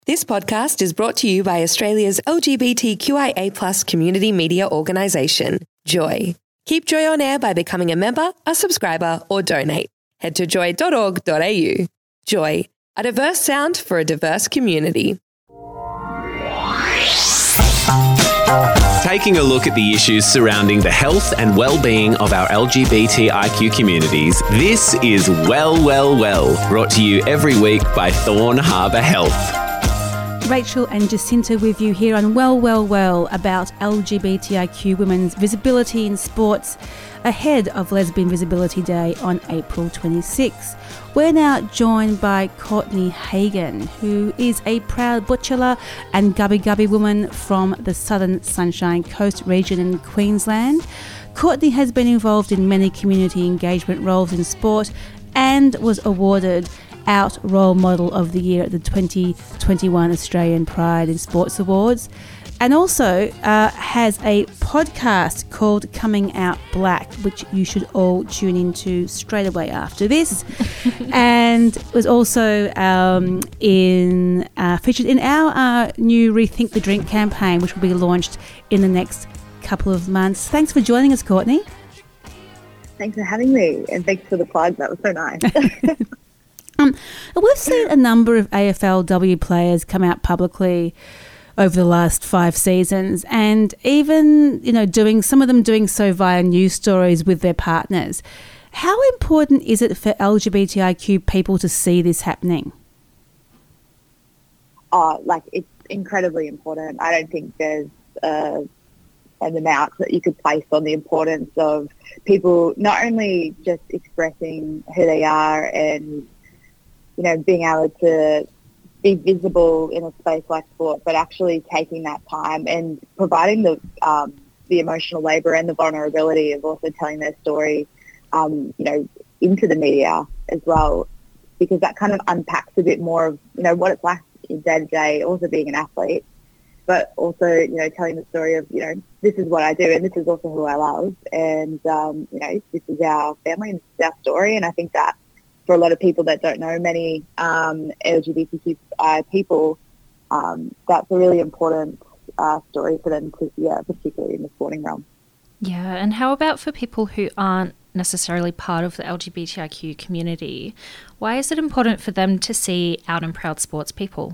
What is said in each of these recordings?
This podcast is brought to you by Australia's LGBTQIA+ community media organisation, Joy. Keep Joy on air by becoming a member, a subscriber, or donate. Head to joy.org.au. Joy, a diverse sound for a diverse community. Taking a look at the issues surrounding the health and well-being of our LGBTIQ communities, this is Well, brought to you every week by Thorn Harbour Health. Rachel and Jacinta with you here on Well about LGBTIQ women's visibility in sports ahead of Lesbian Visibility Day on April 26. We're now joined by Courtney Hagan, who is a proud Butchulla and Gubbi Gubbi woman from the Southern Sunshine Coast region in Queensland. Courtney has been involved in many community engagement roles in sport and was awarded Out Role Model of the Year at the 2021 Australian Pride in Sports Awards, and also has a podcast called Coming Out Black, which you should all tune into straight away after this, and was also featured in our new Rethink the Drink campaign, which will be launched in the next couple of months. Thanks for joining us, Courtney. Thanks for having me, and thanks for the plug. That was so nice. We've seen a number of AFLW players come out publicly over the last 5 seasons, and even, doing so via news stories with their partners. How important is it for LGBTIQ people to see this happening? It's incredibly important. I don't think there's an amount that you could place on the importance of people not only just expressing who they are and being able to be visible in a space like sport, but actually taking that time and providing the emotional labour and the vulnerability of also telling their story, into the media as well, because that kind of unpacks a bit more of, what it's like in day to day, also being an athlete, but also, telling the story of, this is what I do and this is also who I love, and, this is our family and this is our story. And I think that for a lot of people that don't know many LGBTQ people, that's a really important story for them to hear, particularly in the sporting realm. Yeah, and how about for people who aren't necessarily part of the LGBTIQ community? Why is it important for them to see out and proud sports people?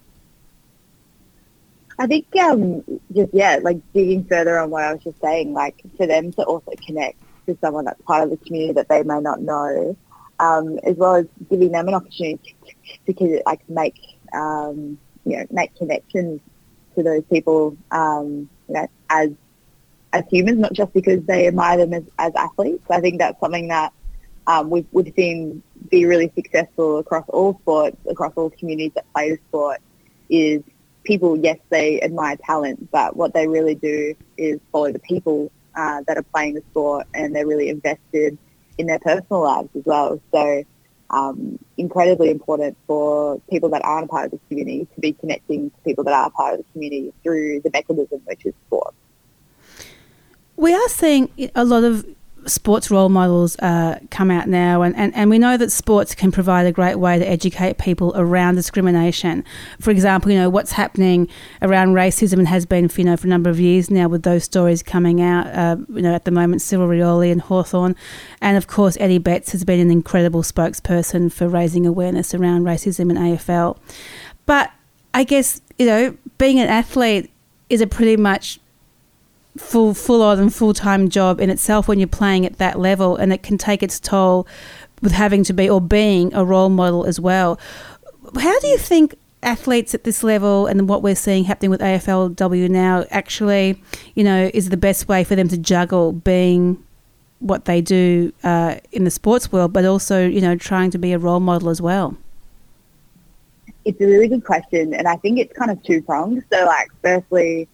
I think digging further on what I was just saying, for them to also connect to someone that's part of the community that they may not know, as well as giving them an opportunity to make connections to those people, as humans, not just because they admire them as athletes. I think that's something that we've seen be really successful across all sports, across all communities that play the sport, is people, yes, they admire talent, but what they really do is follow the people that are playing the sport, and they're really invested in their personal lives as well. So incredibly important for people that aren't a part of the community to be connecting to people that are part of the community through the mechanism which is sport. We are seeing a lot of sports role models come out now, and we know that sports can provide a great way to educate people around discrimination. For example, what's happening around racism and has been for a number of years now, with those stories coming out. At the moment, Cyril Rioli and Hawthorn, and of course Eddie Betts has been an incredible spokesperson for raising awareness around racism in AFL. But I guess being an athlete is a pretty much full-on and full-time job in itself when you're playing at that level, and it can take its toll with having to be or being a role model as well. How do you think athletes at this level and what we're seeing happening with AFLW now actually, is the best way for them to juggle being what they do in the sports world, but also, trying to be a role model as well? It's a really good question, and I think it's kind of two-pronged. So, firstly,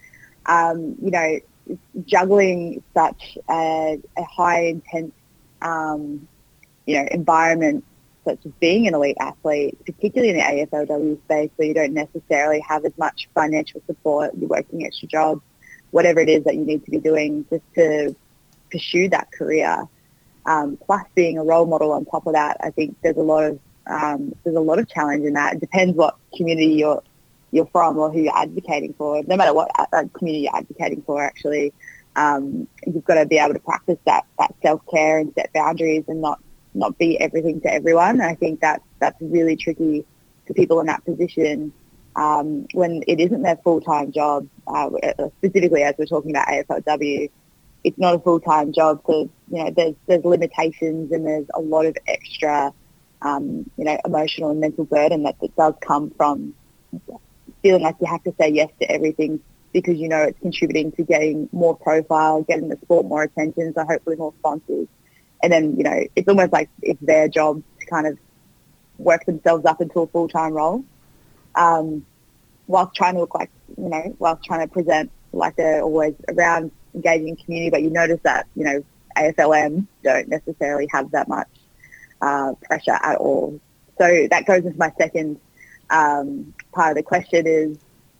juggling such a high intense, environment, such as being an elite athlete, particularly in the AFLW space, where you don't necessarily have as much financial support, you're working extra jobs, whatever it is that you need to be doing just to pursue that career. Plus being a role model on top of that, I think there's a lot of challenge in that. It depends what community you're you're from or who you're advocating for, no matter what community you're advocating for, actually, you've got to be able to practice that self-care and set boundaries and not be everything to everyone. And I think that's really tricky for people in that position when it isn't their full-time job, specifically as we're talking about AFLW. It's not a full-time job, so there's limitations and there's a lot of extra emotional and mental burden that does come from feeling like you have to say yes to everything because it's contributing to getting more profile, getting the sport more attention, so hopefully more sponsors. And then, it's almost like it's their job to kind of work themselves up into a full-time role, whilst trying to look like, whilst trying to present like they're always around engaging community, but you notice that, AFLM don't necessarily have that much pressure at all. So that goes into my second part of the question is,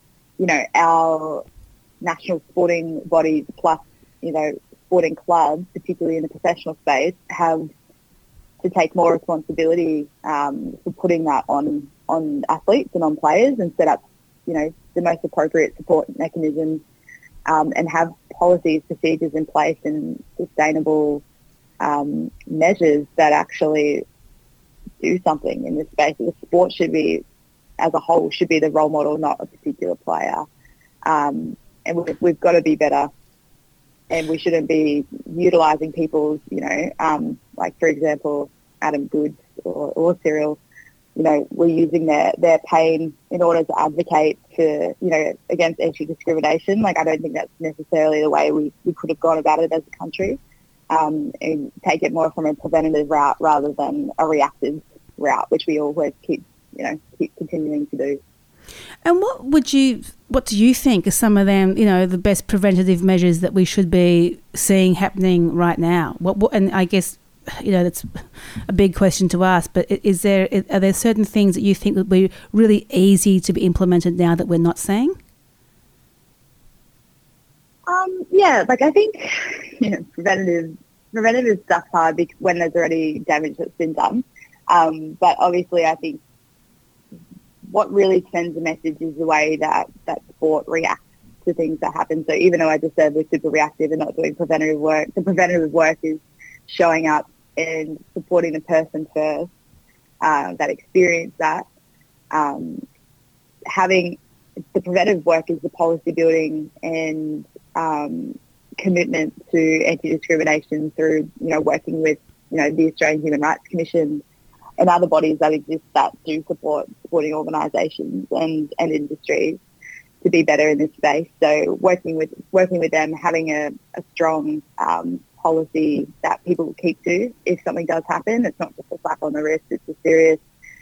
our national sporting bodies plus, sporting clubs, particularly in the professional space, have to take more responsibility for putting that on athletes and on players and set up, the most appropriate support mechanisms and have policies, procedures in place and sustainable measures that actually do something in this space. The sport should be, as a whole, should be the role model, not a particular player. And we've got to be better. And we shouldn't be utilising people's, like, for example, Adam Goodes or Cyril, we're using their pain in order to advocate for, against anti-discrimination. Like, I don't think that's necessarily the way we could have gone about it as a country, and take it more from a preventative route rather than a reactive route, which we always keep continuing to do. And what do you think are some of them, the best preventative measures that we should be seeing happening right now? And I guess, that's a big question to ask, but are there certain things that you think would be really easy to be implemented now that we're not seeing? Yeah, like I think, preventative stuff's hard when there's already damage that's been done. But obviously I think what really sends a message is the way that sport reacts to things that happen. So even though I just said we're super reactive and not doing preventative work, the preventative work is showing up and supporting the person first that experienced that. Having the preventative work is the policy building and commitment to anti-discrimination through, working with, the Australian Human Rights Commission and other bodies that exist that do support sporting organisations and industries to be better in this space. So working with them, having a strong policy that people keep to if something does happen. It's not just a slap on the wrist, it's a serious,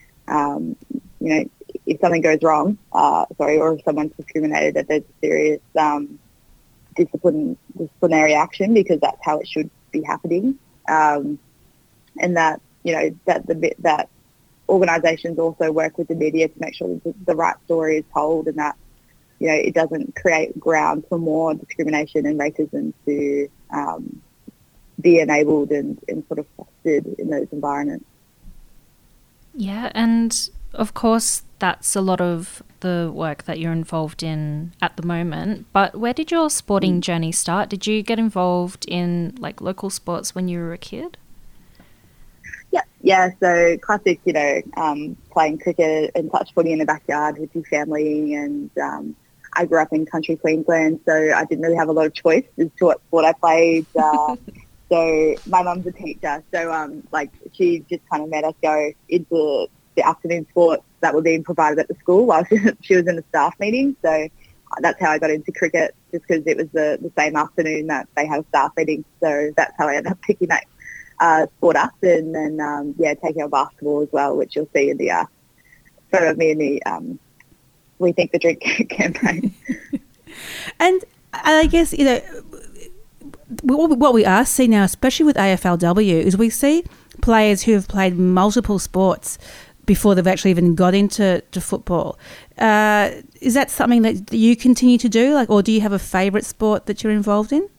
if something goes wrong, or if someone's discriminated, that there's a serious disciplinary action, because that's how it should be happening. And that, that organisations also work with the media to make sure that the right story is told and that, it doesn't create ground for more discrimination and racism to be enabled and sort of fostered in those environments. Yeah, and of course that's a lot of the work that you're involved in at the moment, but where did your sporting journey start? Did you get involved in like local sports when you were a kid? Yeah, so classic, playing cricket and touch footy in the backyard with your family, and I grew up in country Queensland, so I didn't really have a lot of choice as to what sport I played. So my mum's a teacher, so she just kind of made us go into the afternoon sports that were being provided at the school while she was in the staff meeting. So that's how I got into cricket, just because it was the same afternoon that they had a staff meeting. So that's how I ended up picking that sport up, and then taking on basketball as well, which you'll see in the photo of me in the We Think the Drink campaign. And I guess, what we are seeing now, especially with AFLW, is we see players who have played multiple sports before they've actually even got into football. Is that something that you continue to do, or do you have a favourite sport that you're involved in?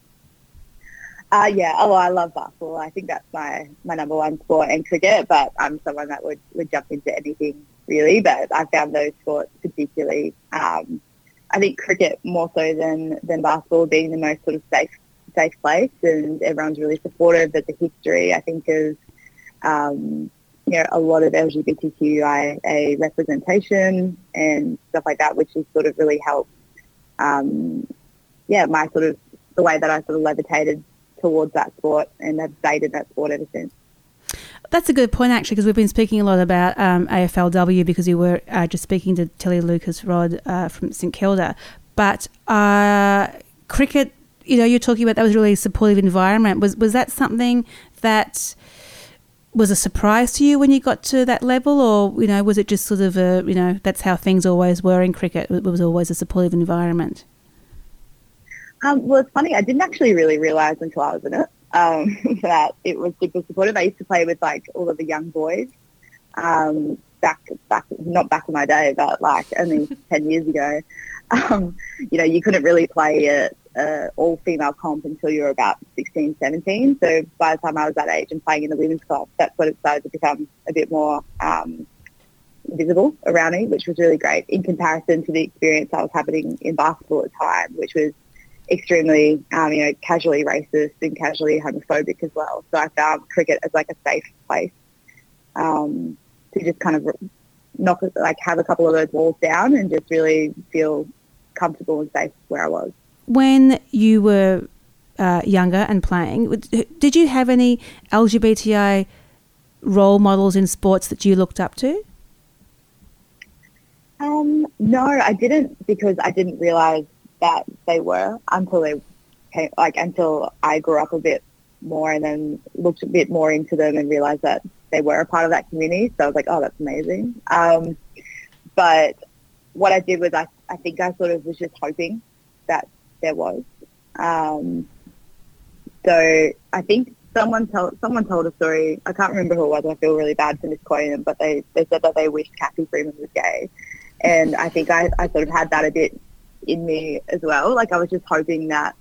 I love basketball. I think that's my number one sport, and cricket, but I'm someone that would jump into anything really, but I found those sports particularly, I think cricket more so than basketball being the most sort of safe place, and everyone's really supportive. But the history, I think, of a lot of LGBTQIA representation and stuff like that, which has sort of really helped, my sort of the way that I sort of levitated towards that sport, and have stayed in that sport ever since. That's a good point, actually, because we've been speaking a lot about AFLW, because you were just speaking to Tilly Lucas-Rod from St Kilda. But cricket, you're talking about that was really a supportive environment. Was that something that was a surprise to you when you got to that level, or, was it just sort of that's how things always were in cricket? It was always a supportive environment. Well, it's funny. I didn't actually really realise until I was in it that it was super supportive. I used to play with like all of the young boys back not back in my day, but like only 10 years ago. You couldn't really play a all-female comp until you were about 16, 17. So by the time I was that age and playing in the women's club, that's when it started to become a bit more visible around me, which was really great in comparison to the experience I was having in basketball at the time, which was extremely, casually racist and casually homophobic as well. So I found cricket as like a safe place to just kind of have a couple of those walls down and just really feel comfortable and safe where I was. When you were younger and playing, did you have any LGBTI role models in sports that you looked up to? No, I didn't, because I didn't realise that they were until I grew up a bit more and then looked a bit more into them and realised that they were a part of that community. So I was like, oh, that's amazing. But what I did was I think I sort of was just hoping that there was. So I think someone told a story. I can't remember who it was. I feel really bad for misquoting them, but they said that they wished Kathy Freeman was gay. And I think I sort of had that a bit in me as well. Like I was just hoping that,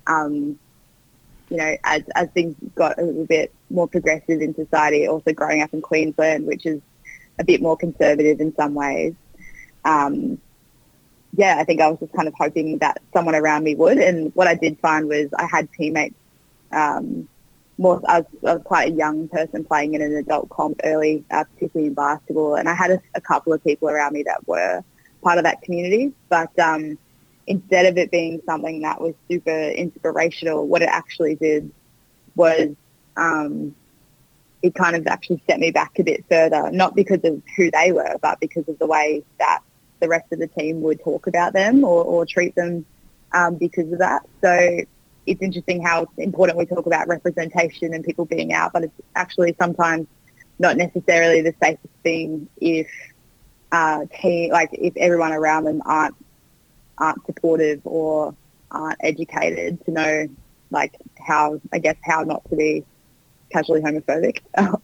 as things got a little bit more progressive in society, also growing up in Queensland, which is a bit more conservative in some ways. I think I was just kind of hoping that someone around me would. And what I did find was I had teammates. I was quite a young person playing in an adult comp early, particularly in basketball, and I had a couple of people around me that were part of that community. But instead of it being something that was super inspirational, what it actually did was it kind of actually set me back a bit further, not because of who they were, but because of the way that the rest of the team would talk about them or treat them because of that. So it's interesting how important we talk about representation and people being out, but it's actually sometimes not necessarily the safest thing if if everyone around them aren't supportive or aren't educated to know how not to be casually homophobic.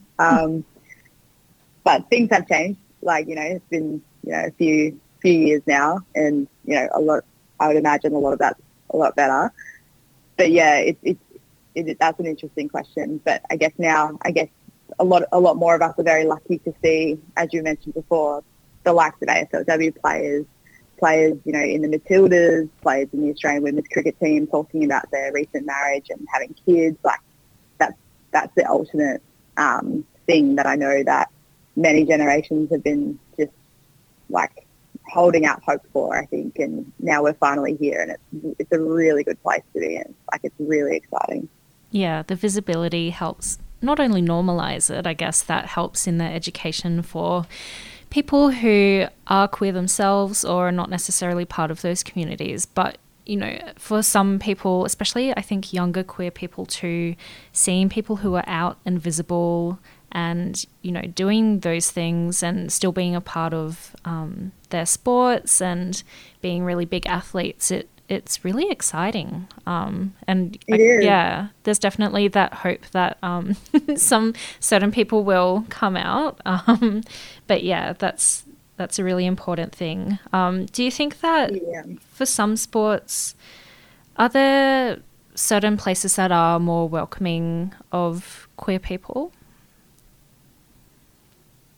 But things have changed. It's been a few years now, and a lot. I would imagine a lot of that's a lot better. But yeah, that's an interesting question. But I guess a lot more of us are very lucky to see, as you mentioned before, the likes of AFLW players, in the Matildas, players in the Australian women's cricket team talking about their recent marriage and having kids. That's the ultimate thing that I know that many generations have been just holding out hope for, I think, and now we're finally here, and it's a really good place to be in. It's really exciting. Yeah, the visibility helps not only normalise it, I guess that helps in the education for people who are queer themselves or are not necessarily part of those communities, but for some people, especially I think younger queer people too, seeing people who are out and visible and, doing those things and still being a part of their sports and being really big athletes, it's really exciting. And it is. Yeah, there's definitely that hope that some certain people will come out. But yeah, that's a really important thing. Do you think that for some sports, are there certain places that are more welcoming of queer people?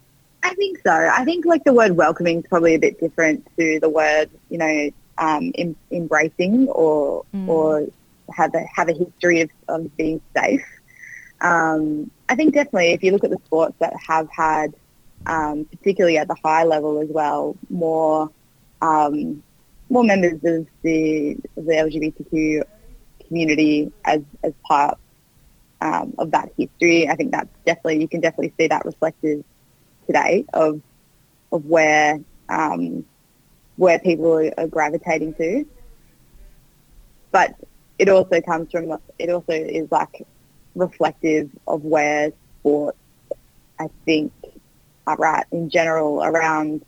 I think so. I think like the word welcoming is probably a bit different to the word, embracing or have a history of being safe. I think definitely if you look at the sports that have had, particularly at the high level as well, more members of the LGBTQ community as part of that history, I think that's definitely, you can definitely see that reflected today of where people are gravitating to. But it also is like reflective of where sports, I think, are at in general around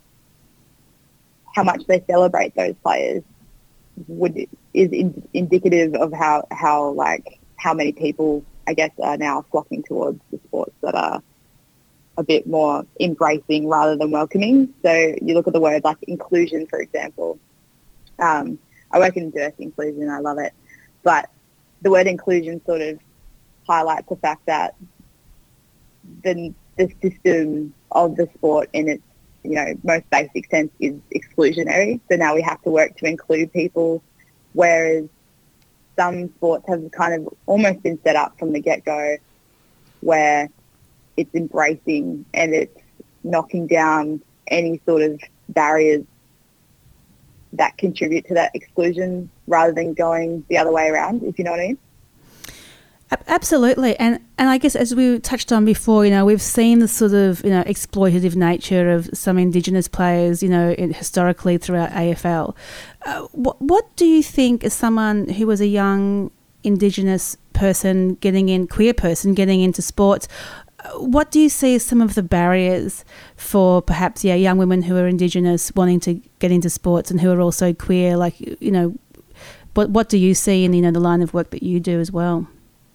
how much they celebrate those players is indicative of how many people, I guess, are now flocking towards the sports that are a bit more embracing rather than welcoming. So you look at the word like inclusion, for example. I work in birth inclusion, I love it. But the word inclusion sort of highlights the fact that the system of the sport in its most basic sense is exclusionary. So now we have to work to include people, whereas some sports have kind of almost been set up from the get-go where it's embracing and it's knocking down any sort of barriers that contribute to that exclusion rather than going the other way around, if you know what I mean. Absolutely. And I guess as we touched on before, we've seen the sort of, exploitative nature of some Indigenous players, historically throughout AFL. What do you think, as someone who was a young Indigenous person queer person getting into sports, what do you see as some of the barriers for perhaps, young women who are Indigenous wanting to get into sports and who are also queer? Like, what do you see in, the line of work that you do as well?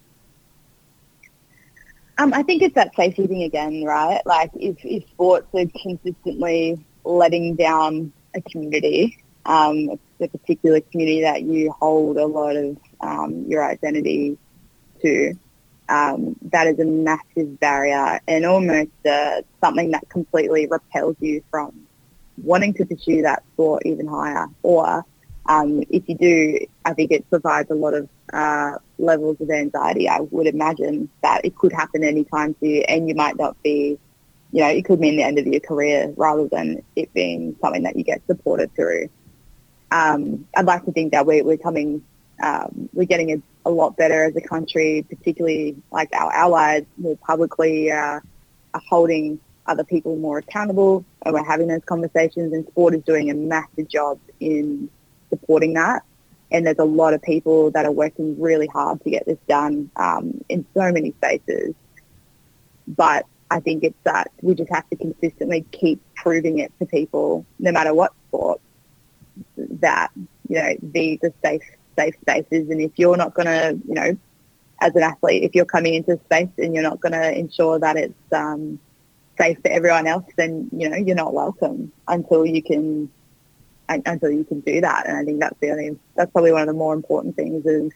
I think it's that safety thing again, right? Like if sports are consistently letting down a community, a particular community that you hold a lot of your identity to, that is a massive barrier and almost something that completely repels you from wanting to pursue that sport even higher. Or if you do, I think it provides a lot of levels of anxiety. I would imagine that it could happen anytime to you and you might not be, it could mean the end of your career rather than it being something that you get supported through. I'd like to think that we're getting a lot better as a country, particularly like our allies more publicly are holding other people more accountable, and we're having those conversations, and sport is doing a massive job in supporting that. And there's a lot of people that are working really hard to get this done in so many spaces. But I think it's that we just have to consistently keep proving it to people, no matter what sport, that, these are safe spaces. And if you're not going to, as an athlete, if you're coming into a space and you're not going to ensure that it's safe for everyone else, then, you're not welcome until you can do that. And I think that's probably one of the more important things is,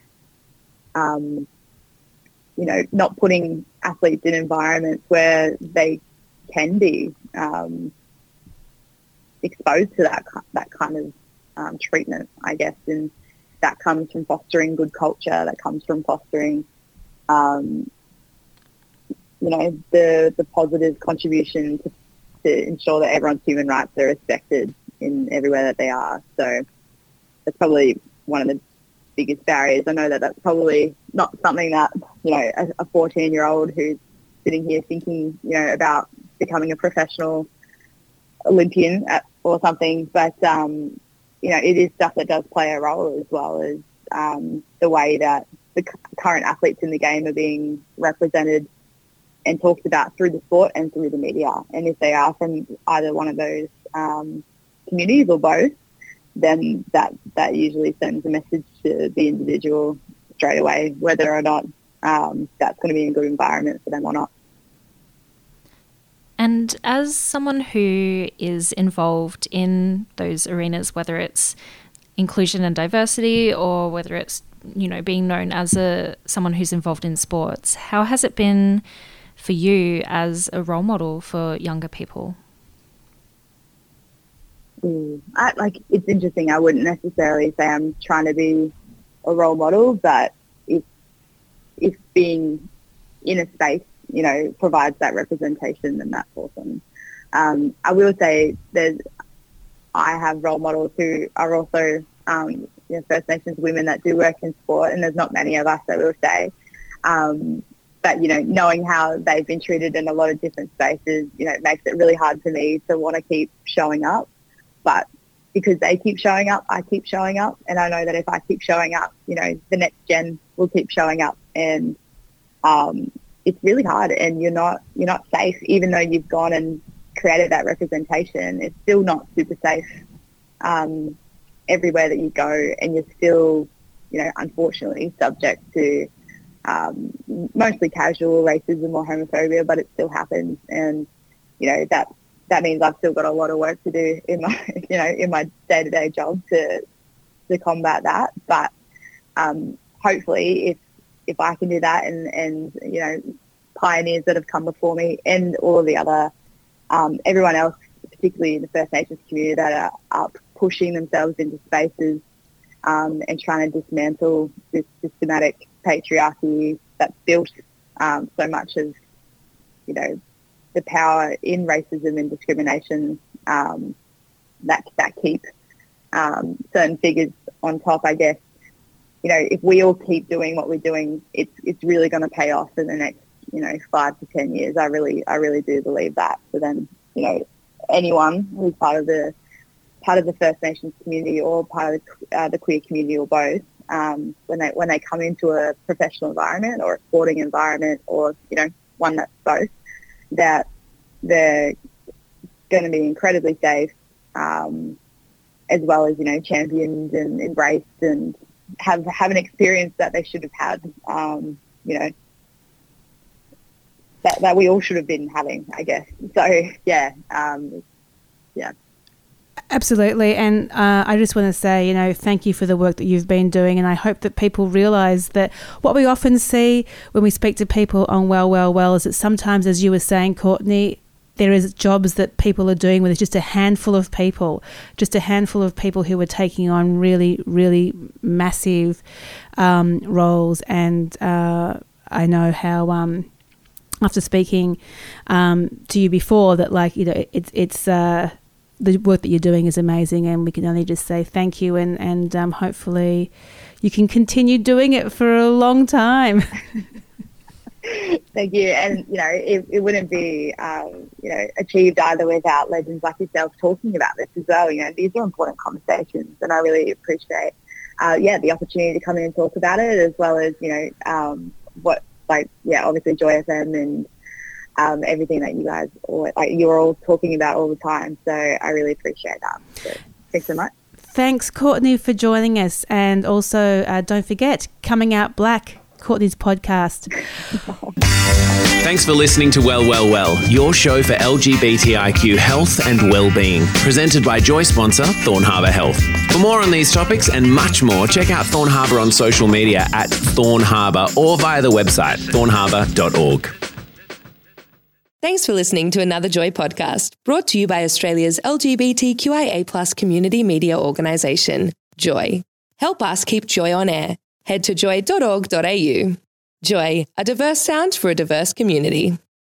not putting athletes in environments where they can be exposed to that kind of treatment, I guess. And that comes from fostering good culture. That comes from fostering, the positive contribution to ensure that everyone's human rights are respected in everywhere that they are. So that's probably one of the biggest barriers. I know that that's probably not something that, a 14-year-old who's sitting here thinking, about becoming a professional Olympian or something, but, it is stuff that does play a role, as well as the way that the current athletes in the game are being represented and talked about through the sport and through the media. And if they are from either one of those communities or both, then that usually sends a message to the individual straight away, whether or not that's going to be a good environment for them or not. And as someone who is involved in those arenas, whether it's inclusion and diversity or whether it's, being known as someone who's involved in sports, how has it been for you as a role model for younger people? It's interesting. I wouldn't necessarily say I'm trying to be a role model, but if being in a space, provides that representation, then that's awesome. I will say I have role models who are also First Nations women that do work in sport, and there's not many of us, I will say. But, knowing how they've been treated in a lot of different spaces, it makes it really hard for me to want to keep showing up. But because they keep showing up, I keep showing up. And I know that if I keep showing up, the next gen will keep showing up. And it's really hard, and you're not safe. Even though you've gone and created that representation, it's still not super safe everywhere that you go. And you're still, unfortunately subject to mostly casual racism or homophobia, but it still happens. And, that means I've still got a lot of work to do in my day-to-day job to combat that. But hopefully if I can do that and pioneers that have come before me and all of the other, everyone else, particularly in the First Nations community, that are pushing themselves into spaces and trying to dismantle this systematic patriarchy that's built so much of, the power in racism and discrimination that keep certain figures on top, I guess. If we all keep doing what we're doing, it's really going to pay off in the next, 5 to 10 years. I really do believe that. So then, anyone who's part of the First Nations community or part of the queer community or both, when they come into a professional environment or a sporting environment or, one that's both, that they're going to be incredibly safe, as well as, championed and embraced and have an experience that they should have had, that we all should have been having, I guess. So, yeah. Absolutely. And I just want to say, thank you for the work that you've been doing. And I hope that people realise that what we often see when we speak to people on Well is that sometimes, as you were saying, Courtney, there is jobs that people are doing where there's just a handful of people who are taking on really, really massive roles. And I know how, after speaking to you before, that it's the work that you're doing is amazing, and we can only just say thank you, and hopefully you can continue doing it for a long time. Thank you. And, it wouldn't be, achieved either without legends like yourself talking about this as well. These are important conversations, and I really appreciate, the opportunity to come in and talk about it, as well as, obviously Joy FM and everything that you guys, you're all talking about all the time. So I really appreciate that. So thanks so much. Thanks, Courtney, for joining us. And also, don't forget, Coming Out Black, Courtney's podcast. Thanks for listening to Well, your show for LGBTIQ health and well-being, presented by Joy sponsor Thorn Harbour Health. For more on these topics and much more, check out Thorn Harbour on social media at Thorn Harbour or via the website thornharbour.org. Thanks for listening to another Joy podcast, brought to you by Australia's LGBTQIA+ community media organisation, Joy. Help us keep Joy on air. Head to joy.org.au. Joy, a diverse sound for a diverse community.